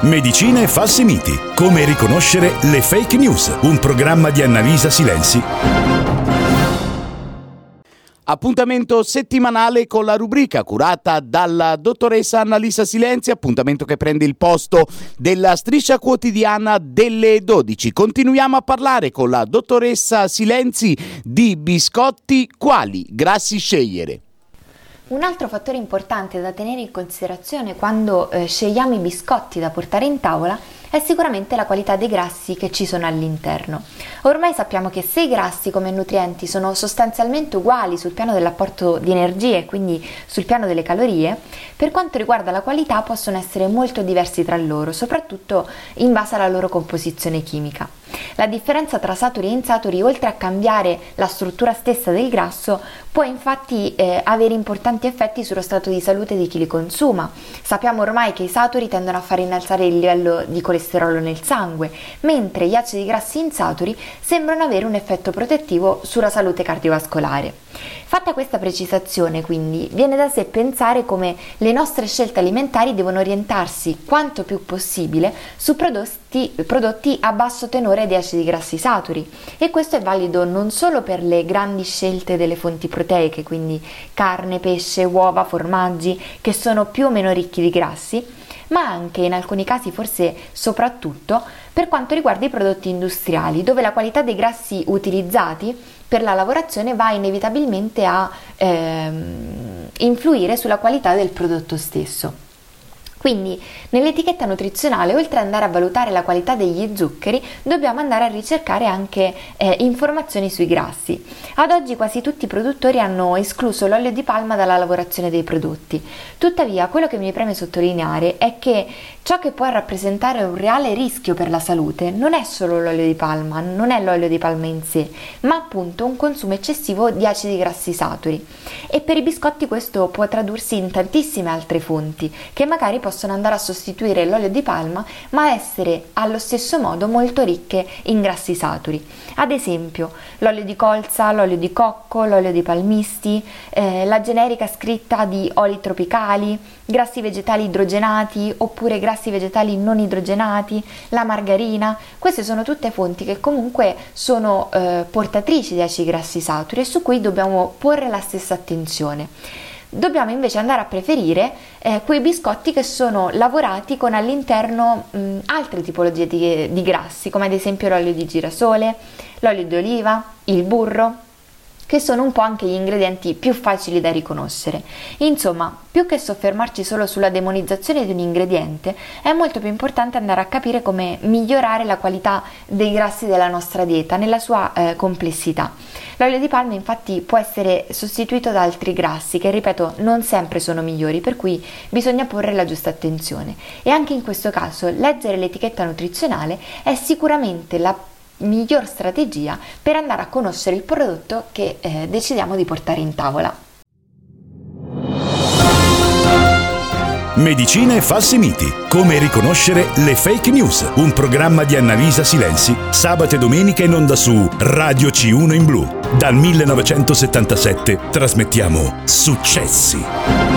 Medicina e falsi miti. Come riconoscere le fake news. Un programma di Annalisa Silenzi. Appuntamento settimanale con la rubrica curata dalla dottoressa Annalisa Silenzi, appuntamento che prende il posto della striscia quotidiana delle 12. Continuiamo a parlare con la dottoressa Silenzi di biscotti. Quali grassi scegliere? Un altro fattore importante da tenere in considerazione quando scegliamo i biscotti da portare in tavola è sicuramente la qualità dei grassi che ci sono all'interno. Ormai sappiamo che se i grassi come nutrienti sono sostanzialmente uguali sul piano dell'apporto di energie e quindi sul piano delle calorie, per quanto riguarda la qualità possono essere molto diversi tra loro, soprattutto in base alla loro composizione chimica. La differenza tra saturi e insaturi, oltre a cambiare la struttura stessa del grasso, può infatti avere importanti effetti sullo stato di salute di chi li consuma. Sappiamo ormai che i saturi tendono a far innalzare il livello di colesterolo nel sangue, mentre gli acidi grassi insaturi sembrano avere un effetto protettivo sulla salute cardiovascolare. Fatta questa precisazione, quindi, viene da sé pensare come le nostre scelte alimentari devono orientarsi quanto più possibile su prodotti a basso tenore di acidi grassi saturi, e questo è valido non solo per le grandi scelte delle fonti proteiche, quindi carne, pesce, uova, formaggi, che sono più o meno ricchi di grassi, ma anche in alcuni casi, forse soprattutto, per quanto riguarda i prodotti industriali, dove la qualità dei grassi utilizzati per la lavorazione va inevitabilmente a influire sulla qualità del prodotto stesso. Quindi nell'etichetta nutrizionale, oltre ad andare a valutare la qualità degli zuccheri, dobbiamo andare a ricercare anche informazioni sui grassi. Ad oggi quasi tutti i produttori hanno escluso l'olio di palma dalla lavorazione dei prodotti. Tuttavia, quello che mi preme sottolineare è che ciò che può rappresentare un reale rischio per la salute non è solo l'olio di palma, non è l'olio di palma in sé, ma appunto un consumo eccessivo di acidi grassi saturi. E per i biscotti questo può tradursi in tantissime altre fonti, che magari possono andare a sostituire l'olio di palma, ma essere allo stesso modo molto ricche in grassi saturi. Ad esempio, l'olio di colza, l'olio di cocco, l'olio di palmisti, la generica scritta di oli tropicali, grassi vegetali idrogenati oppure grassi vegetali non idrogenati, la margarina. Queste sono tutte fonti che comunque sono portatrici di acidi grassi saturi e su cui dobbiamo porre la stessa attenzione. Dobbiamo invece andare a preferire quei biscotti che sono lavorati con all'interno altre tipologie di grassi, come ad esempio l'olio di girasole, l'olio di oliva, il burro, che sono un po' anche gli ingredienti più facili da riconoscere. Insomma, più che soffermarci solo sulla demonizzazione di un ingrediente, è molto più importante andare a capire come migliorare la qualità dei grassi della nostra dieta nella sua complessità. L'olio di palma infatti può essere sostituito da altri grassi che, ripeto, non sempre sono migliori, per cui bisogna porre la giusta attenzione. E anche in questo caso leggere l'etichetta nutrizionale è sicuramente la miglior strategia per andare a conoscere il prodotto che decidiamo di portare in tavola. Medicina e falsi miti. Come riconoscere le fake news. Un programma di Annalisa Silenzi, sabato e domenica in onda su Radio C1 in blu. Dal 1977 trasmettiamo successi.